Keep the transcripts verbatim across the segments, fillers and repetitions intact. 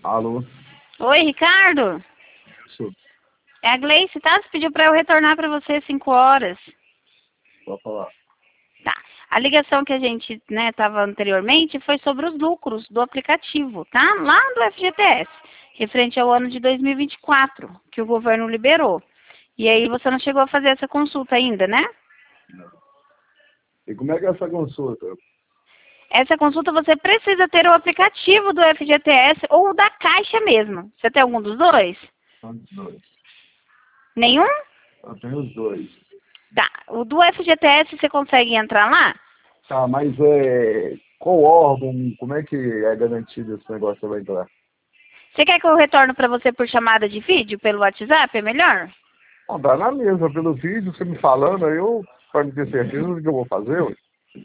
Alô? Oi, Ricardo? Isso. É a Gleice, tá? Você pediu pra eu retornar pra você às cinco horas. Pode falar. Tá. A ligação que a gente, né, tava anteriormente foi sobre os lucros do aplicativo, tá? Lá do F G T S, referente ao ano de dois mil e vinte e quatro, que o governo liberou. E aí você não chegou a fazer essa consulta ainda, né? E como é que é essa consulta? Essa consulta você precisa ter o aplicativo do F G T S ou o da Caixa mesmo. Você tem algum dos dois? São os dois. Nenhum? Eu tenho os dois. Tá. O do F G T S você consegue entrar lá? Tá, mas é... qual órgão, como é que é garantido esse negócio que vai entrar? Você quer que eu retorne para você por chamada de vídeo pelo WhatsApp? É melhor? Não, dá na mesma, pelo vídeo, você me falando, aí eu, para me ter certeza do que eu vou fazer, ué.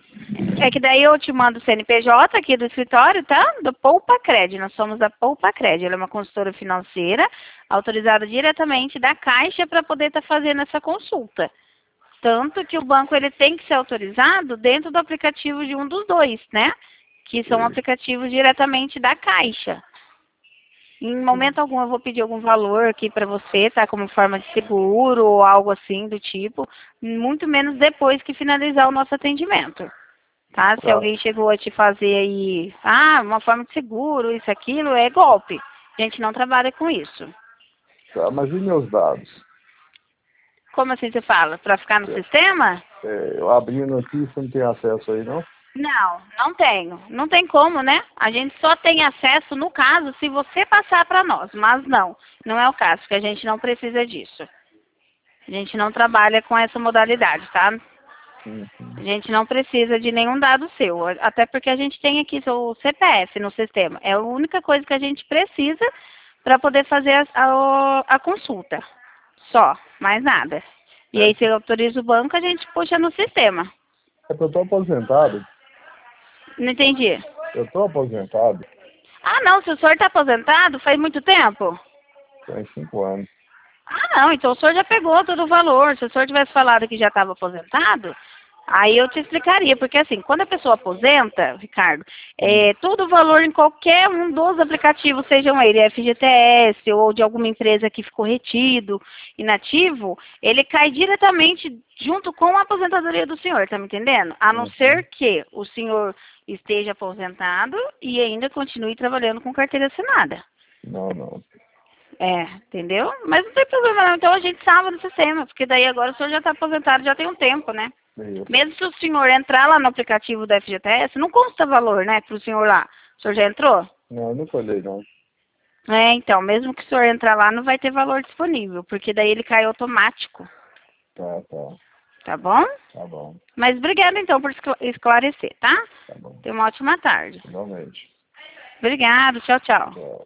É que daí eu te mando o C N P J aqui do escritório, tá? Do Poupa Cred. Nós somos da Poupa Cred. Ela é uma consultora financeira autorizada diretamente da Caixa para poder estar fazendo essa consulta. Tanto que o banco ele tem que ser autorizado dentro do aplicativo de um dos dois, né? Que são aplicativos diretamente da Caixa. Em momento algum eu vou pedir algum valor aqui para você, tá? Como forma de seguro ou algo assim do tipo. Muito menos depois que finalizar o nosso atendimento. Tá? Se Tá, alguém chegou a te fazer aí, ah, uma forma de seguro, isso, aquilo, é golpe. A gente não trabalha com isso. tá, mas e meus dados? Como assim você fala? Para ficar no sistema? É, eu abrindo aqui, você não tem acesso aí, não? Não, não tenho. Não tem como, né? A gente só tem acesso, no caso, se você passar para nós. Mas não, não é o caso, porque a gente não precisa disso. A gente não trabalha com essa modalidade, tá? Uhum. A gente não precisa de nenhum dado seu, até porque a gente tem aqui seu C P F no sistema. É a única coisa que a gente precisa para poder fazer a, a, a consulta. Só, mais nada. E aí, se autoriza o banco, a gente puxa no sistema. É que eu tô aposentado. Não entendi. Eu tô aposentado. Ah, não, se o senhor está aposentado, faz muito tempo? Tem cinco anos. Ah, não, então o senhor já pegou todo o valor. Se o senhor tivesse falado que já estava aposentado, aí eu te explicaria, porque assim, quando a pessoa aposenta, Ricardo, é, todo o valor em qualquer um dos aplicativos, sejam ele F G T S ou de alguma empresa que ficou retido, inativo, ele cai diretamente junto com a aposentadoria do senhor, tá me entendendo? A não Uhum. ser que o senhor esteja aposentado e ainda continue trabalhando com carteira assinada. Não, não. É, entendeu? Mas não tem problema não, então a gente salva no sistema, porque daí agora o senhor já está aposentado, já tem um tempo, né? Isso. Mesmo se o senhor entrar lá no aplicativo do F G T S, não consta valor, né, pro senhor lá. O senhor já entrou? Não, eu nunca olhei, não. É, então, mesmo que o senhor entrar lá, não vai ter valor disponível, porque daí ele cai automático, Tá, tá. tá bom? Tá bom. Mas obrigada, então, por escla- esclarecer, tá? Tá bom. Tenha uma ótima tarde. Igualmente. Obrigado, tchau, tchau. Tchau.